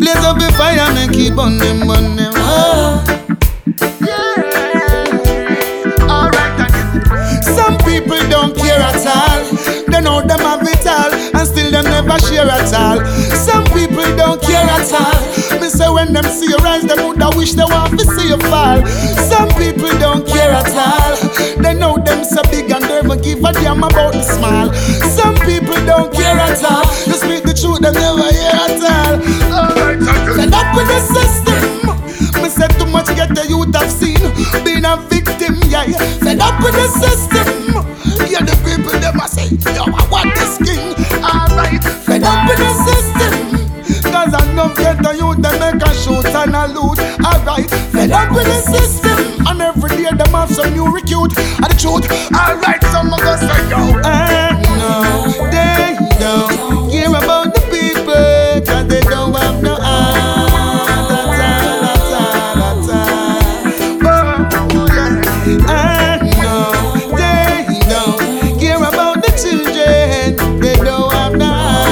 Blaze up the fire and keep on them, oh. Alright again. Some people don't care at all. They know them have it all, and still them never share at all. Some people don't care at all. Me say when them see you rise, them woulda wish they want to see you fall. Some people don't care at all. They know them so big and they never give a damn about the small. Some people don't care at all. You speak the truth, them never hear at all. Fed up with the system. Me say too much get the youth have seen. Being a victim, yeah. Fed up with the system. Yeah, the people them a say, yo, I want this king. Alright, fed up with the system. Cause I know get the youth, they make a shoot and a loot. Alright, fed up with the system. And every day them have some new recruit. And the truth, alright, some of us say, yo. And no, they don't care about the people. Cause they don't have no heart. And no, they don't care about the children. They don't have no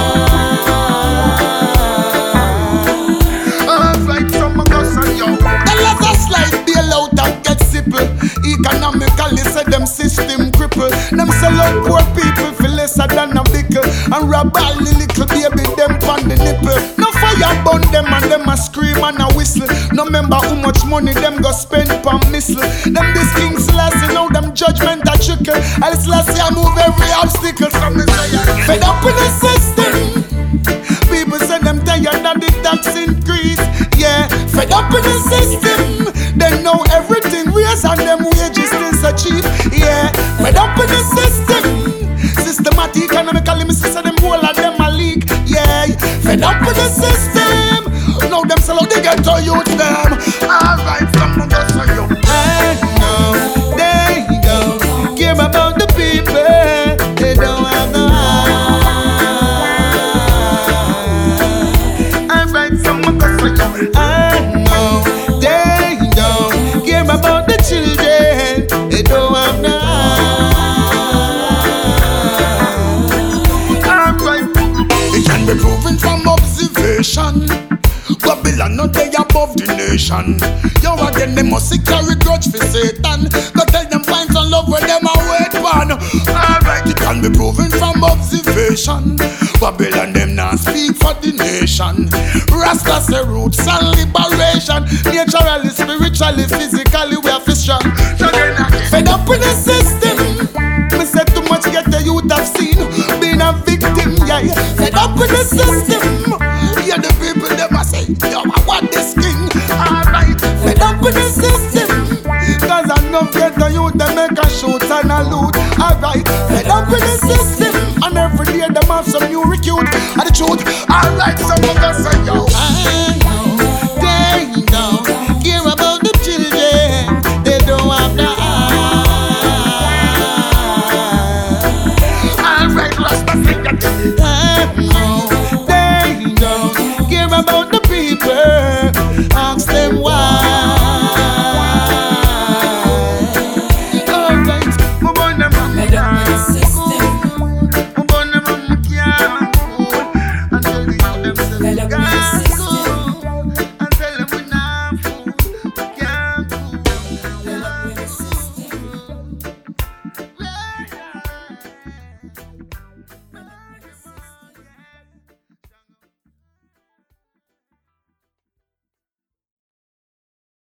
heart. Alright, some of us are young. They let us slide, bail out and get simple. Economically, say them system cripple. Them sell out poor people for lesser than a bickle. And rob all the little baby them on the nipple. No fire burn them and them a scream and a whistle. No remember how much money them go spend per missile. Them this King Selassie know them judgment a trickle. I'll Selassie I move every obstacle. From the fed up with the system. People say them tired of the tax increase. Yeah, fed up with the system. They know everything raise and them wages still so cheap. Yeah, fed up with the system. Systematic economically, me say them whole of them a leak. Yeah, fed up with the system. Now them sell out, they get to youth them. Alright, some of us are young. I know they don't care about the people. They don't have no heart. Alright, some of us are young. I know they don't care about the children. They don't have no heart. Alright, it can be proven from observation. Babylon not they above the nation. Yo again they must carry grudge for Satan. Go tell them find some love where them a wait pan. Alright, it can be proven from observation. Babylon them not speak for the nation. Rasta say roots and liberation. Naturally, spiritually, physically we are strong. Fed up with the system. Me say too much get the youth have seen. Being a victim, yeah. Fed up with the system. Yeah, the people them a say, yo, I want this king. Alright, fed up with the system. Cause I know get the youth, they make